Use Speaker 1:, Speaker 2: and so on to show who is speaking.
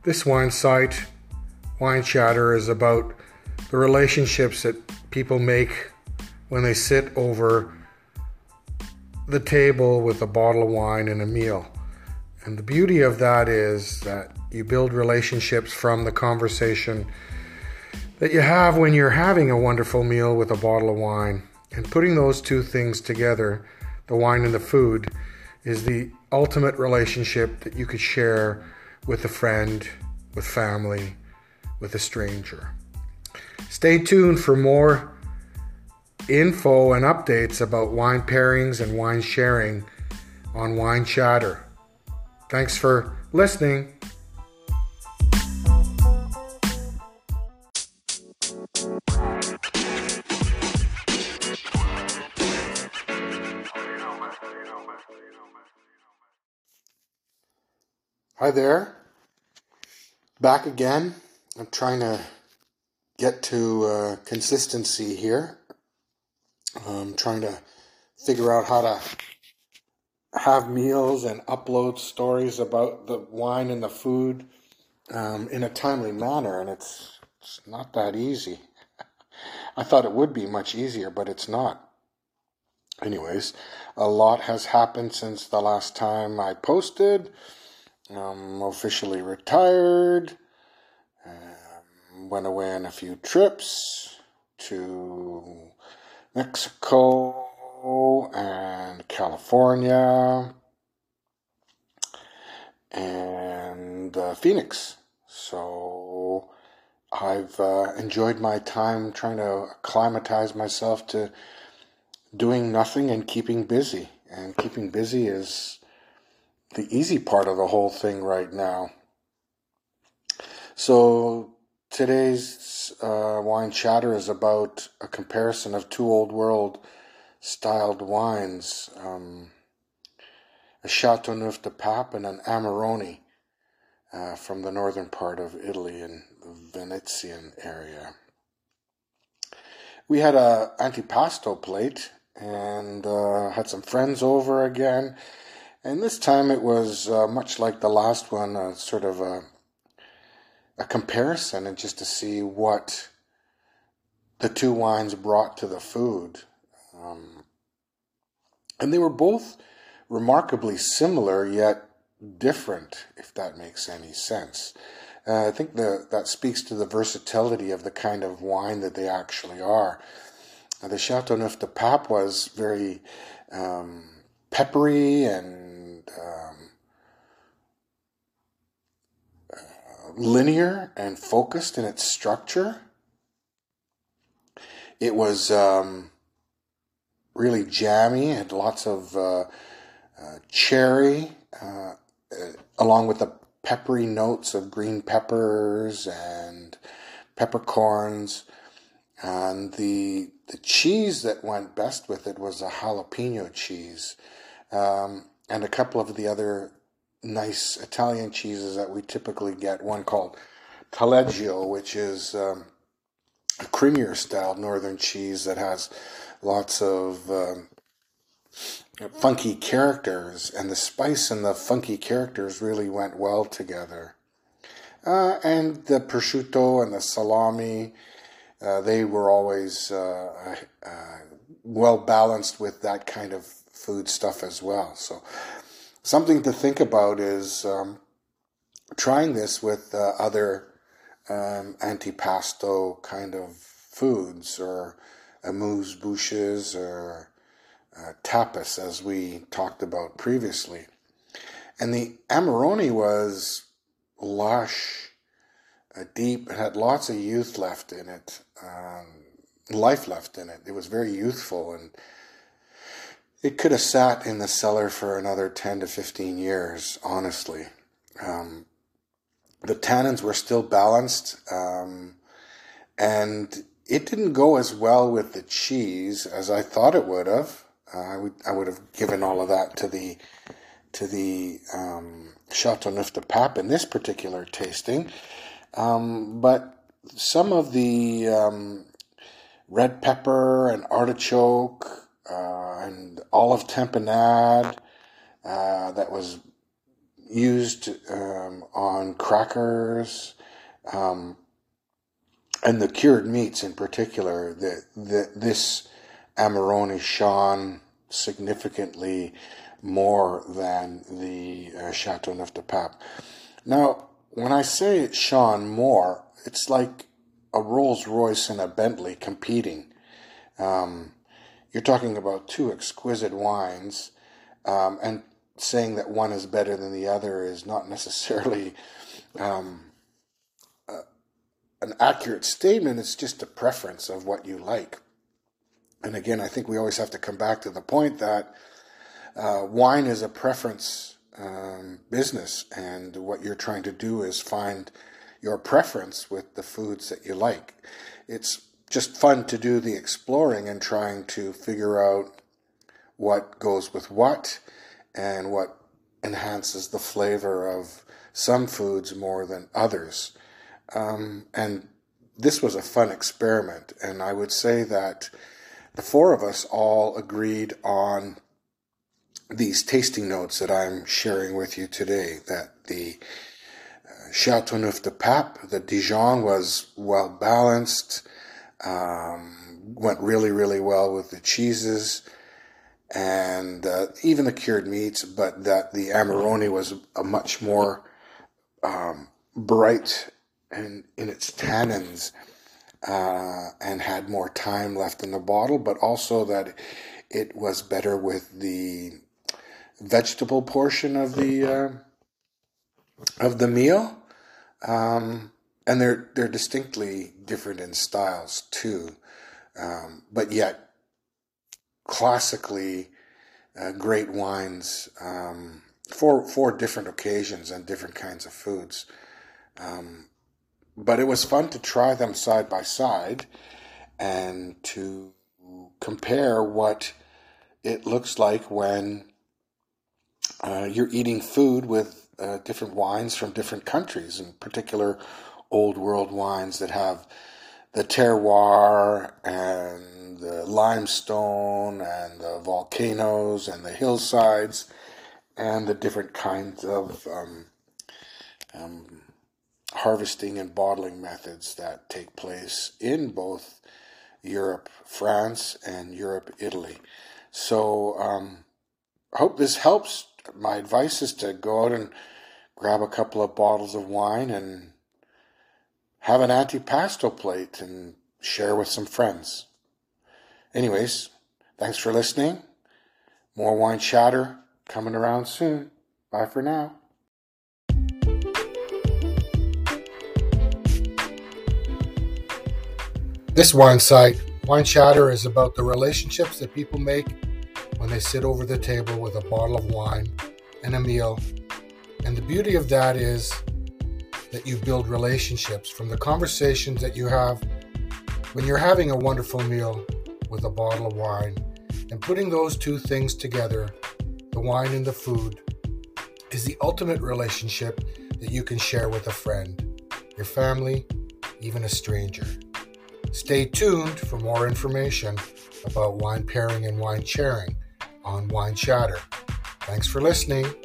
Speaker 1: This wine site, Wine Chatter, is about the relationships that people make when they sit over the table with a bottle of wine and a meal. And the beauty of that is that you build relationships from the conversation that you have when you're having a wonderful meal with a bottle of wine. And putting those two things together, the wine and the food, is the ultimate relationship that you could share with a friend, with family, with a stranger. Stay tuned for more info and updates about wine pairings and wine sharing on Wine Chatter. Thanks for listening. Hi there. Back again. I'm trying to get to consistency here. I'm trying to figure out how to have meals and upload stories about the wine and the food in a timely manner, and it's not that easy. I thought it would be much easier, but it's not. Anyways, a lot has happened since the last time I posted. I'm officially retired. Went away on a few trips to Mexico and California and Phoenix. So I've enjoyed my time trying to acclimatize myself to doing nothing and keeping busy. And keeping busy is the easy part of the whole thing right now. So today's Wine Chatter is about a comparison of two Old World styled wines, a Chateauneuf du Pape and an Amarone from the northern part of Italy in the Venetian area. We had a antipasto plate and had some friends over again, and this time it was much like the last one, sort of a comparison, and just to see what the two wines brought to the food. And they were both remarkably similar, yet different, if that makes any sense. I think that speaks to the versatility of the kind of wine that they actually are. The Chateauneuf du Pape was very peppery and linear and focused in its structure. It was really jammy, had lots of cherry, along with the peppery notes of green peppers and peppercorns. And the cheese that went best with it was a jalapeno cheese, and a couple of the other nice Italian cheeses that we typically get. One called Taleggio, which is a creamier style northern cheese that has lots of funky characters, and the spice and the funky characters really went well together. And the prosciutto and the salami, they were always well balanced with that kind of food stuff as well. So something to think about is trying this with other antipasto kind of foods, or amuse-bouches, or tapas, as we talked about previously. And the Amarone was lush, deep. It had lots of youth left in it, life left in it. It was very youthful, and it could have sat in the cellar for another 10 to 15 years, honestly. The tannins were still balanced, and it didn't go as well with the cheese as I thought it would have. I would have given all of that to the Chateauneuf du Pape in this particular tasting. But some of the red pepper and artichoke and olive tamponade that was used on crackers, and the cured meats in particular. This Amarone shone significantly more than the Chateauneuf du Pape. Now, when I say it shone more, it's like a Rolls Royce and a Bentley competing. You're talking about two exquisite wines, and saying that one is better than the other is not necessarily an accurate statement. It's just a preference of what you like. And again, I think we always have to come back to the point that wine is a preference business, and what you're trying to do is find your preference with the foods that you like. It's just fun to do the exploring and trying to figure out what goes with what and what enhances the flavor of some foods more than others. And this was a fun experiment, and I would say that the four of us all agreed on these tasting notes that I'm sharing with you today, that the Chateauneuf du Pape, the Dijon, was well balanced, went really, really well with the cheeses, and even the cured meats, but that the Amarone was a much more bright in its tannins, and had more time left in the bottle, but also that it was better with the vegetable portion of the meal, and they're distinctly different in styles too, but yet classically great wines for different occasions and different kinds of foods. But it was fun to try them side by side and to compare what it looks like when you're eating food with different wines from different countries, in particular old world wines that have the terroir and the limestone and the volcanoes and the hillsides and the different kinds of harvesting and bottling methods that take place in both Europe, France, and Europe, Italy. So I hope this helps. My advice is to go out and grab a couple of bottles of wine and have an antipasto plate and share with some friends. Anyways, thanks for listening. More wine chatter coming around soon. Bye for now. This wine site, Wine Chatter, is about the relationships that people make when they sit over the table with a bottle of wine and a meal. And the beauty of that is that you build relationships from the conversations that you have when you're having a wonderful meal with a bottle of wine. And putting those two things together, the wine and the food, is the ultimate relationship that you can share with a friend, your family, even a stranger. Stay tuned for more information about wine pairing and wine sharing on Wine Chatter. Thanks for listening.